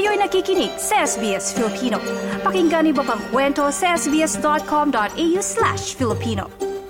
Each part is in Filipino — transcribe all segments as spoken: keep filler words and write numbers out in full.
Kayo'y nakikinig sa S B S Filipino. Pakinggan niyo pa ang kwento sa sbs.com.au slash Filipino.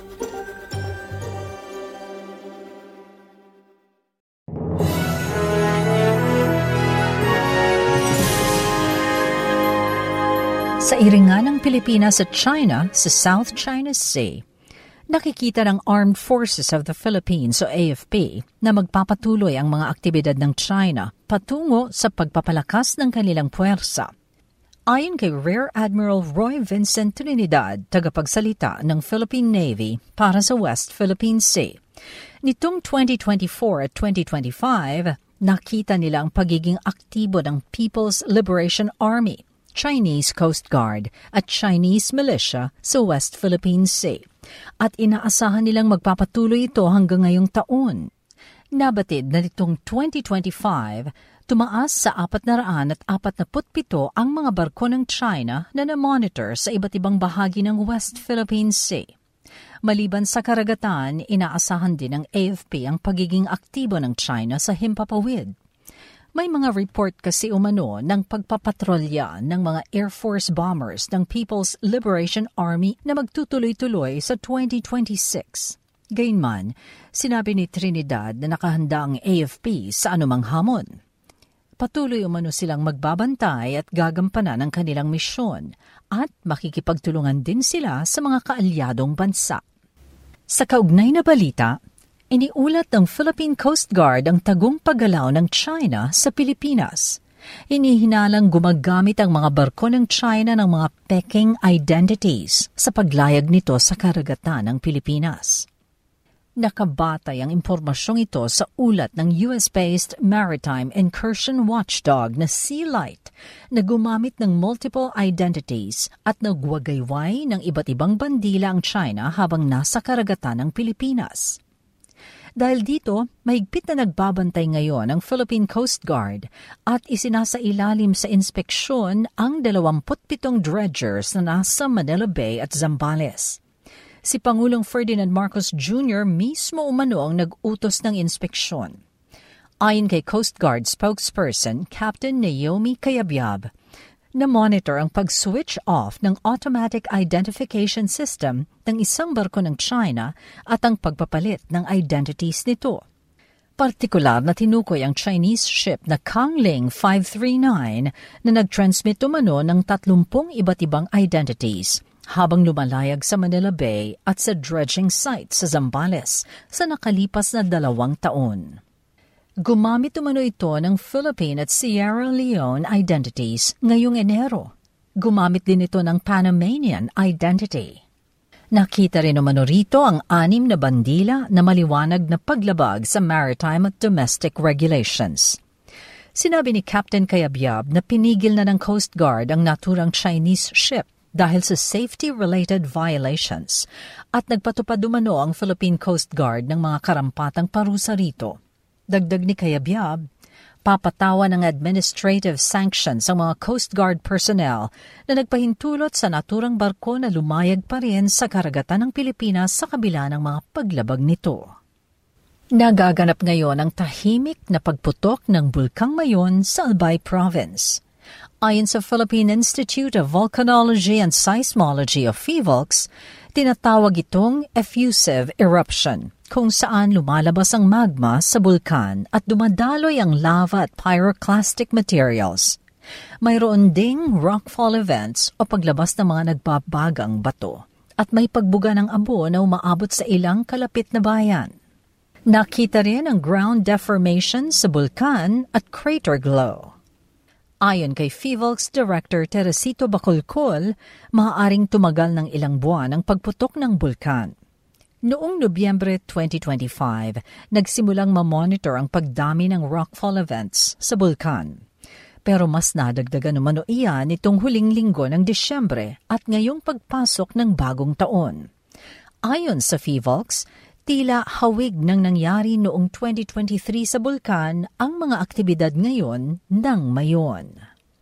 Sa iringan ng Pilipinas at China sa South China Sea, nakikita ng Armed Forces of the Philippines o A F P na magpapatuloy ang mga aktibidad ng China patungo sa pagpapalakas ng kanilang puwersa. Ayon kay Rear Admiral Roy Vincent Trinidad, tagapagsalita ng Philippine Navy para sa West Philippine Sea, nitong twenty twenty-four at twenty twenty-five, nakita nila ang pagiging aktibo ng People's Liberation Army, Chinese Coast Guard at Chinese militia sa West Philippine Sea. At inaasahan nilang magpapatuloy ito hanggang ngayong taon. Nabatid na nitong twenty twenty-five, tumaas sa four hundred forty-seven ang mga barko ng China na na-monitor sa iba't ibang bahagi ng West Philippine Sea. Maliban sa karagatan, inaasahan din ng A F P ang pagiging aktibo ng China sa himpapawid. May mga report kasi umano ng pagpapatrolya ng mga Air Force bombers ng People's Liberation Army na magtutuloy-tuloy sa twenty twenty-six. Gayunman, sinabi ni Trinidad na nakahanda ang A F P sa anumang hamon. Patuloy umano silang magbabantay at gagampanan ang kanilang misyon at makikipagtulungan din sila sa mga kaalyadong bansa. Sa kaugnay na balita, iniulat ng Philippine Coast Guard ang tagong paggalaw ng China sa Pilipinas. Hinihinalang gumagamit ang mga barko ng China ng mga Peking identities sa paglayag nito sa karagatan ng Pilipinas. Nakabatay ang impormasyong ito sa ulat ng U S-based Maritime Incursion Watchdog na Sea Light na gumamit ng multiple identities at nagwagayway ng iba't ibang bandila ang China habang nasa karagatan ng Pilipinas. Dahil dito, mahigpit na nagbabantay ngayon ang Philippine Coast Guard at isinasailalim sa inspeksyon ang twenty-seven dredgers na nasa Manila Bay at Zambales. Si Pangulong Ferdinand Marcos Junior mismo umano ang nag-utos ng inspeksyon. Ayon kay Coast Guard spokesperson Captain Naomi Cayabyab, na-monitor ang pag-switch off ng automatic identification system ng isang barko ng China at ang pagpapalit ng identities nito. Partikular na tinukoy ang Chinese ship na Kangling five three nine na nag-transmit umano ng thirty iba't ibang identities habang lumalayag sa Manila Bay at sa dredging site sa Zambales sa nakalipas na dalawang taon. Gumamit umano ito ng Philippine at Sierra Leone identities ngayong Enero. Gumamit din ito ng Panamanian identity. Nakita rin umano rito ang anim na bandila na maliwanag na paglabag sa maritime at domestic regulations. Sinabi ni Captain Cayabyab na pinigil na ng Coast Guard ang naturang Chinese ship dahil sa safety-related violations at nagpatupad umano ang Philippine Coast Guard ng mga karampatang parusa rito. Dagdag ni Cayabyab, papatawan ng administrative sanctions ang mga Coast Guard personnel na nagpahintulot sa naturang barko na lumayag pa rin sa karagatan ng Pilipinas sa kabila ng mga paglabag nito. Nagaganap ngayon ang tahimik na pagputok ng Bulkang Mayon sa Albay Province. Ayon sa Philippine Institute of Volcanology and Seismology of PHIVOLCS, tinatawag itong effusive eruption, kung saan lumalabas ang magma sa bulkan at dumadaloy ang lava at pyroclastic materials. Mayroon ding rockfall events o paglabas ng mga nagbabagang bato at may pagbuga ng abo na umaabot sa ilang kalapit na bayan. Nakita rin ang ground deformation sa bulkan at crater glow. Ayon kay PHIVOLCS Director Teresito Bacolcol, maaaring tumagal ng ilang buwan ang pagputok ng bulkan. Noong Nobyembre twenty twenty-five, nagsimulang mamonitor ang pagdami ng rockfall events sa bulkan. Pero mas nadagdagan umano iyan nitong huling linggo ng Disyembre at ngayong pagpasok ng bagong taon. Ayon sa PHIVOLCS, tila hawig nang nangyari noong twenty twenty-three sa bulkan ang mga aktibidad ngayon ng Mayon.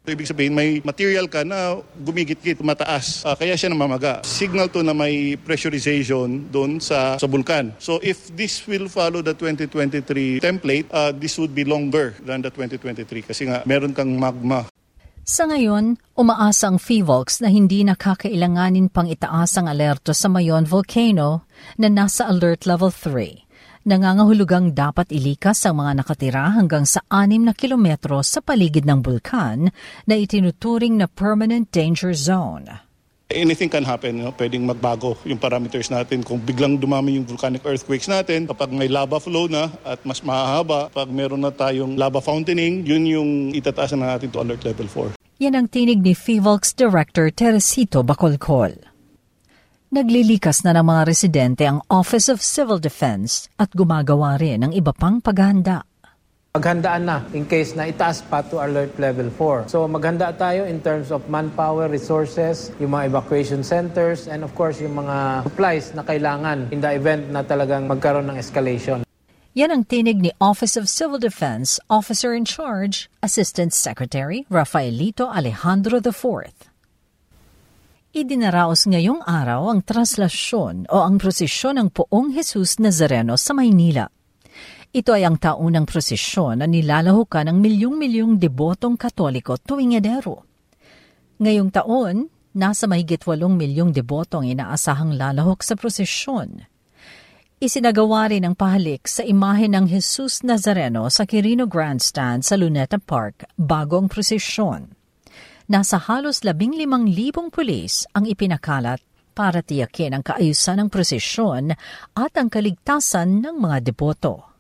So, ibig sabihin, may material ka na gumigit-git, mataas. Uh, kaya siya namamaga. Signal to na may pressurization doon sa, sa bulkan. So if this will follow the twenty twenty-three template, uh, this would be longer than the twenty twenty-three kasi nga meron kang magma. Sa ngayon, umaasa ang PHIVOLCS na hindi nakakailanganin pang itaas ang alerto sa Mayon Volcano na nasa Alert Level three. Nangangahulugang dapat ilikas ang mga nakatira hanggang sa anim na kilometro sa paligid ng bulkan na itinuturing na Permanent Danger Zone. Anything can happen, no? Pwedeng magbago yung parameters natin. Kung biglang dumami yung volcanic earthquakes natin, kapag may lava flow na at mas mahahaba, pag meron na tayong lava fountaining, yun yung itataas na natin to Alert Level four. Yan ang tinig ni PHIVOLCS Director Teresito Bacolcol. Naglilikas na ng mga residente ang Office of Civil Defense at gumagawa rin ng iba pang paghahanda. Maghandaan na in case na itaas pa to Alert Level four. So maghanda tayo in terms of manpower, resources, yung mga evacuation centers, and of course yung mga supplies na kailangan in the event na talagang magkaroon ng escalation. Yan ang tinig ni Office of Civil Defense Officer in Charge, Assistant Secretary Rafaelito Alejandro the fourth. Idinaraos ngayong araw ang traslasyon o ang prosesyon ng Poong Jesus Nazareno sa Maynila. Ito ay ang taunang prosesyon na nilalahukan ng milyong-milyong debotong Katoliko tuwing Enero. Ngayong taon, nasa mahigit walong milyong debotong inaasahang lalahok sa prosesyon. Isinagawa rin ang pahalik sa imahe ng Jesus Nazareno sa Quirino Grandstand sa Luneta Park bago ang prosesyon. Nasa halos labing limang libong pulis ang ipinakalat para tiyakin ang kaayusan ng prosesyon at ang kaligtasan ng mga deboto.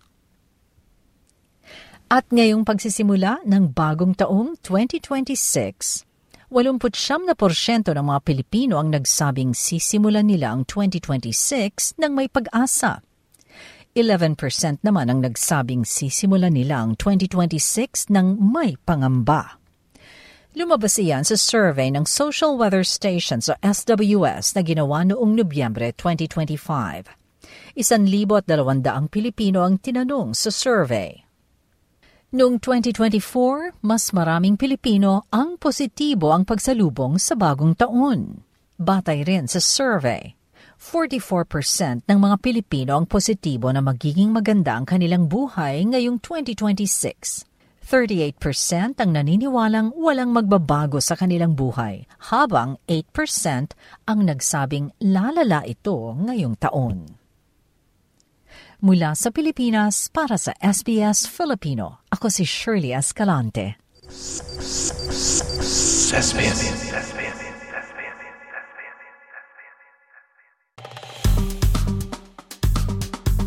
At ngayong pagsisimula ng bagong taong twenty twenty-six, eighty-nine na porsyento ng mga Pilipino ang nagsabing sisimulan nila ang twenty twenty-six ng may pag-asa. eleven percent naman ang nagsabing sisimulan nila ang twenty twenty-six ng may pangamba. Lumabas iyan sa survey ng Social Weather Stations o S W S na ginawa noong Nobyembre twenty twenty-five. Isan libo at dalawandaang Pilipino ang tinanong sa survey. Noong twenty twenty-four, mas maraming Pilipino ang positibo ang pagsalubong sa bagong taon. Batay rin sa survey, forty-four percent ng mga Pilipino ang positibo na magiging maganda ang kanilang buhay ngayong twenty twenty-six. thirty-eight percent ang naniniwalang walang magbabago sa kanilang buhay, habang eight percent ang nagsabing lalala ito ngayong taon. Mula sa Pilipinas, para sa S B S Filipino, ako si Shirley Escalante.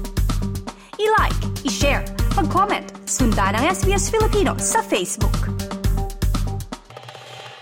I-like, i-share, mag-comment, sundan ang S B S Filipino sa Facebook.